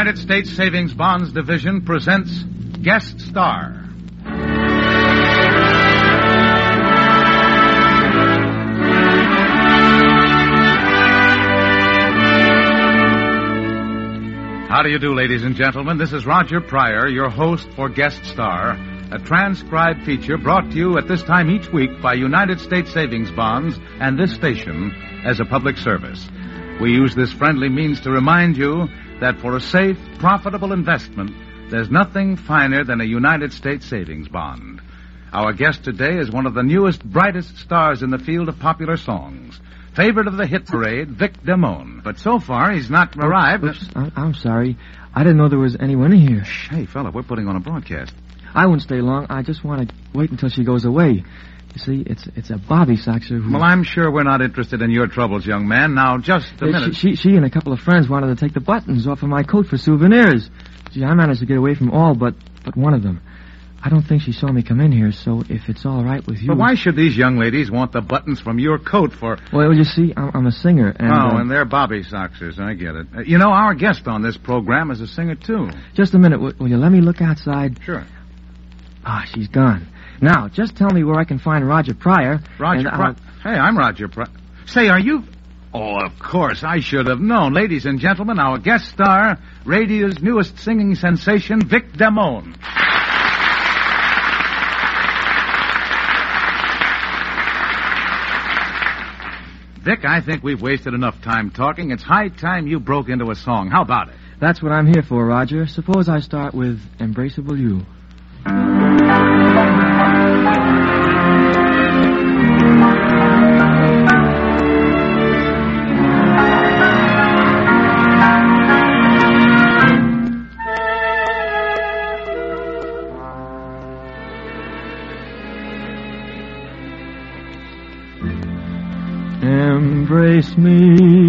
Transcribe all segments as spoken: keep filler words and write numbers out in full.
United States Savings Bonds Division presents Guest Star. How do you do, ladies and gentlemen? This is Roger Pryor, your host for Guest Star, a transcribed feature brought to you at this time each week by United States Savings Bonds and this station as a public service. We use this friendly means to remind you that for a safe, profitable investment, there's nothing finer than a United States savings bond. Our guest today is one of the newest, brightest stars in the field of popular songs. Favorite of the hit parade, Vic Damone. But so far, he's not arrived. Oops, I'm, I'm sorry. I didn't know there was anyone in here. Shh, hey, fella, we're putting on a broadcast. I won't stay long. I just want to wait until she goes away. You see, it's it's a Bobby Soxer who... Well, I'm sure we're not interested in your troubles, young man. Now, just a Uh, minute. She, she, she and a couple of friends wanted to take the buttons off of my coat for souvenirs. Gee, I managed to get away from all but, but one of them. I don't think she saw me come in here, so if it's all right with you... But why should these young ladies want the buttons from your coat for... Well, you see, I'm, I'm a singer, and... Oh, uh, and they're Bobby Soxers. I get it. Uh, you know, our guest on this program is a singer, too. Just a minute. Will, will you let me look outside? Sure. Ah, she's gone. Now, just tell me where I can find Roger Pryor. Roger and Pryor. Hey, I'm Roger Pryor. Say, are you... Oh, of course, I should have known. Ladies and gentlemen, our guest star, radio's newest singing sensation, Vic Damone. Vic, I think we've wasted enough time talking. It's high time you broke into a song. How about it? That's what I'm here for, Roger. Suppose I start with Embraceable You. Embrace me,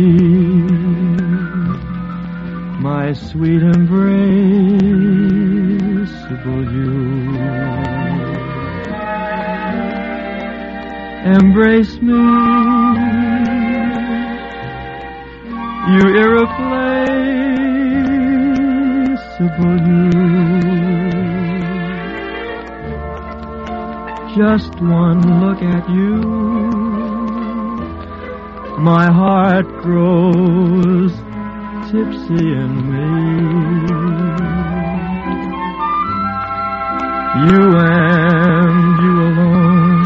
my sweet embraceable you. Embrace me, you irreplaceable you. Just one look at you, my heart grows tipsy in me. You and you alone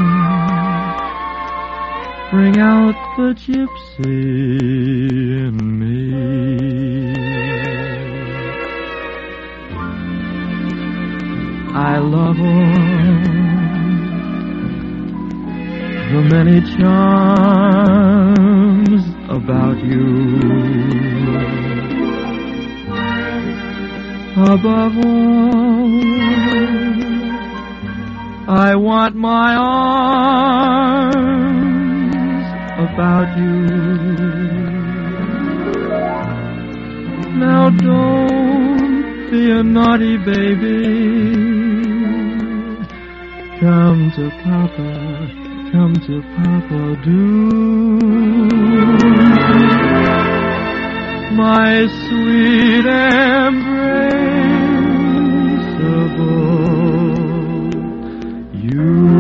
bring out the gypsy in me. I love all the many charms about you. Above all, I want my arms about you. Now don't be a naughty baby. Come to Papa. Come to Papa, do. My sweet embraceable you.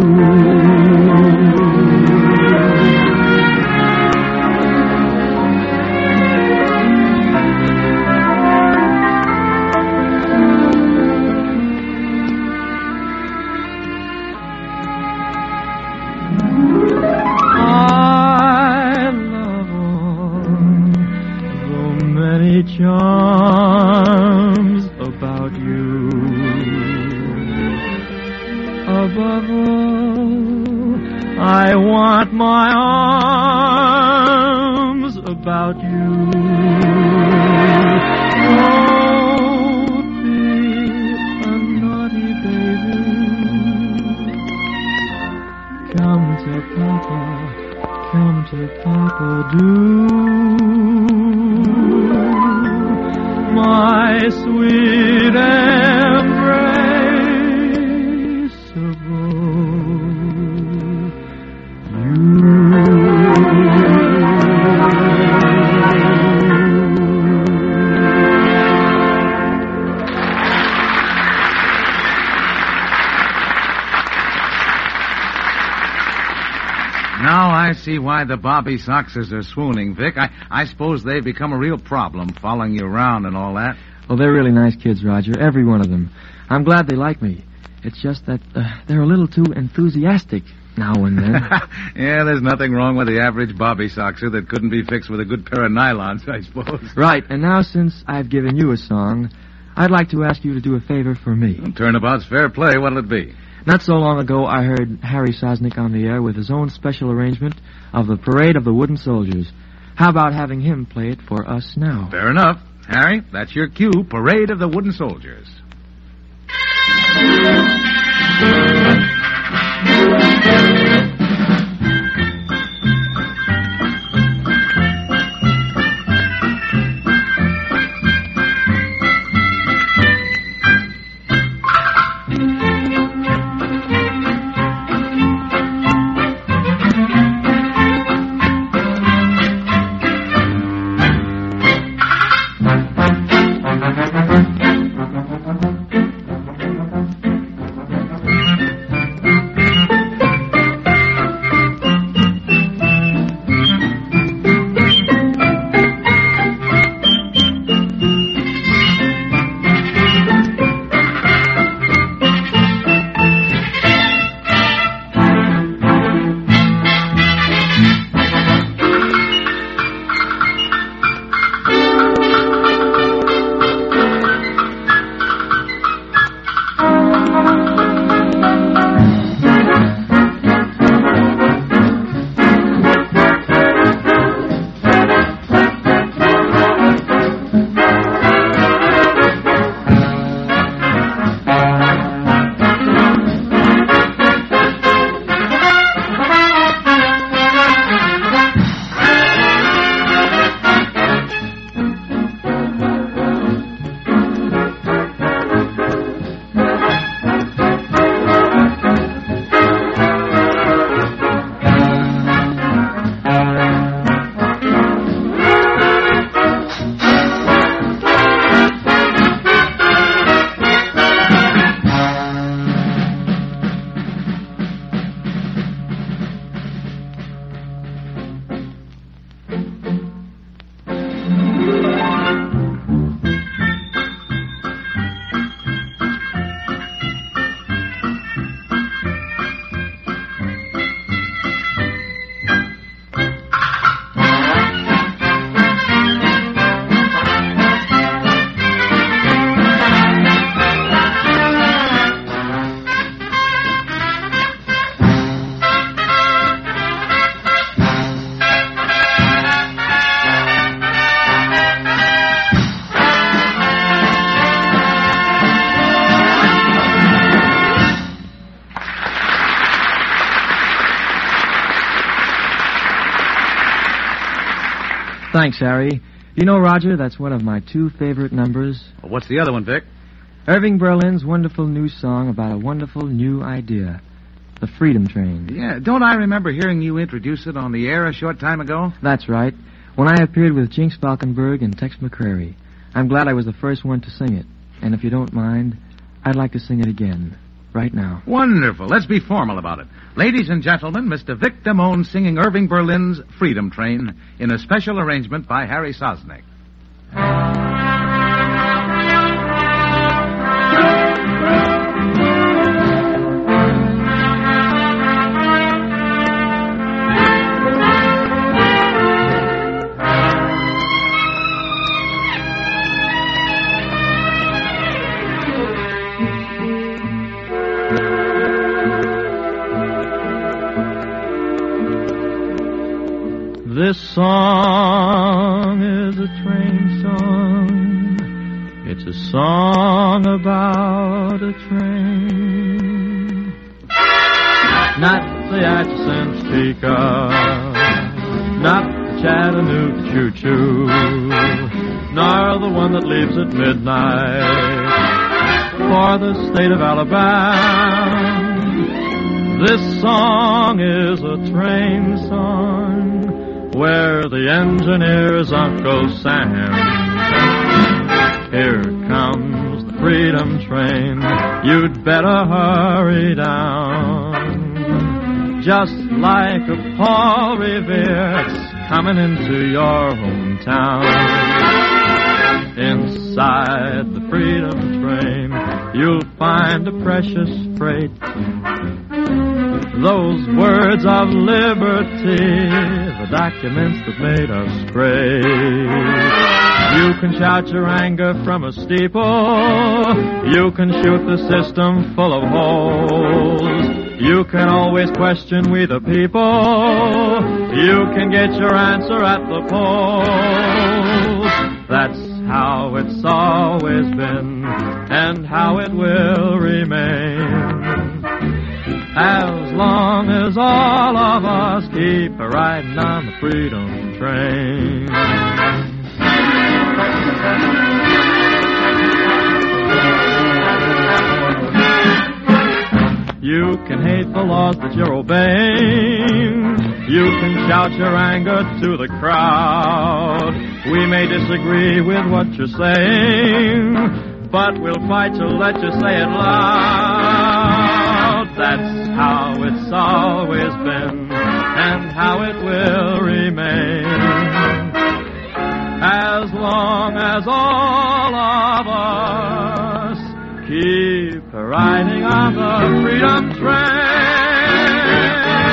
Charms about you. Above all, I want my arms about you. Don't be a naughty baby. Come to Papa, come to Papa, do. My sweet embraceable you. I see why the Bobby Soxers are swooning, Vic. I, I suppose they've become a real problem, following you around and all that. Well, they're really nice kids, Roger, every one of them. I'm glad they like me. It's just that uh, they're a little too enthusiastic now and then. Yeah, there's nothing wrong with the average Bobby Soxer that couldn't be fixed with a good pair of nylons, I suppose. Right, and now since I've given you a song, I'd like to ask you to do a favor for me. Well, turnabout's fair play. What'll it be? Not so long ago, I heard Harry Sosnick on the air with his own special arrangement of the Parade of the Wooden Soldiers. How about having him play it for us now? Fair enough. Harry, that's your cue, Parade of the Wooden Soldiers. Thanks, Harry. You know, Roger, that's one of my two favorite numbers. Well, what's the other one, Vic? Irving Berlin's wonderful new song about a wonderful new idea. The Freedom Train. Yeah, don't I remember hearing you introduce it on the air a short time ago? That's right. When I appeared with Jinx Falkenberg and Tex McCrary. I'm glad I was the first one to sing it. And if you don't mind, I'd like to sing it again. Right now. Wonderful. Let's be formal about it. Ladies and gentlemen, Mister Vic Damone singing Irving Berlin's Freedom Train in a special arrangement by Harry Sosnick. This song is a train song. It's a song about a train. Not the Atchison speak of, not the Chattanooga choo-choo, nor the one that leaves at midnight for the state of Alabama. This song is a train song where the engineer's Uncle Sam. Here comes the Freedom Train. You'd better hurry down. just like a Paul Revere, it's coming into your hometown. Inside the Freedom Train, you'll find a precious freight. Those words of liberty, the documents that made us great. You can shout your anger from a steeple. You can shoot the system full of holes. You can always question we the people. You can get your answer at the polls. That's how it's always been and how it will remain. As long as all of us keep riding on the freedom train. You can hate the laws that you're obeying. You can shout your anger to the crowd. We may disagree with what you're saying, but we'll fight to let you say it loud. That's how it's always been and how it will remain. As long as all of us keep riding on the freedom train.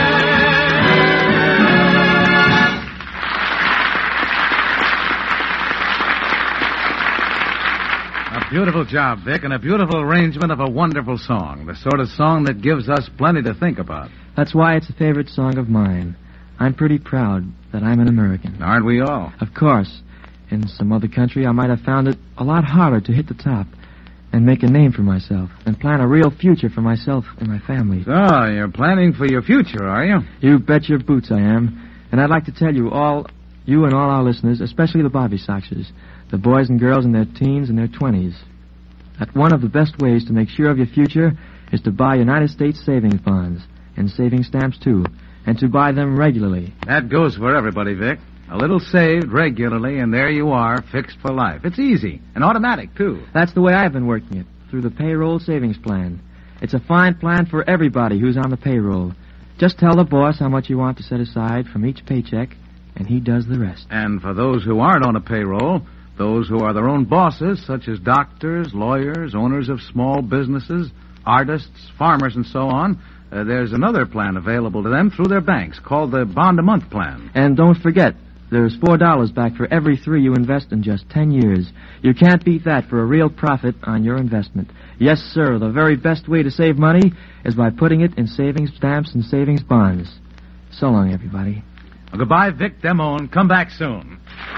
A beautiful job, Vic, and a beautiful arrangement of a wonderful song. The sort of song that gives us plenty to think about. That's why it's a favorite song of mine. I'm pretty proud that I'm an American. Aren't we all? Of course. In some other country, I might have found it a lot harder to hit the top and make a name for myself and plan a real future for myself and my family. So, you're planning for your future, are you? You bet your boots I am. And I'd like to tell you all, you and all our listeners, especially the Bobby Soxers, the boys and girls in their teens and their twenties, that one of the best ways to make sure of your future is to buy United States savings bonds and savings stamps, too, and to buy them regularly. That goes for everybody, Vic. A little saved regularly, and there you are, fixed for life. It's easy and automatic, too. That's the way I've been working it, through the payroll savings plan. It's a fine plan for everybody who's on the payroll. Just tell the boss how much you want to set aside from each paycheck, and he does the rest. And for those who aren't on a payroll, those who are their own bosses, such as doctors, lawyers, owners of small businesses, artists, farmers, and so on, uh, there's another plan available to them through their banks called the Bond-a-Month plan. And don't forget, there's four dollars back for every three you invest in just ten years. You can't beat that for a real profit on your investment. Yes, sir, the very best way to save money is by putting it in savings stamps and savings bonds. So long, everybody. Well, goodbye, Vic Damone. Come back soon.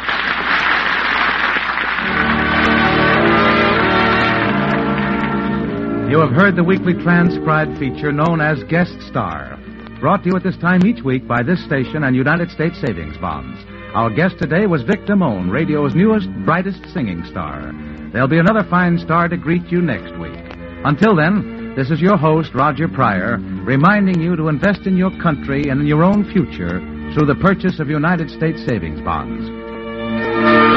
You have heard the weekly transcribed feature known as Guest Star, brought to you at this time each week by this station and United States Savings Bonds. Our guest today was Vic Damone, radio's newest, brightest singing star. There'll be another fine star to greet you next week. Until then, this is your host, Roger Pryor, reminding you to invest in your country and in your own future through the purchase of United States Savings Bonds.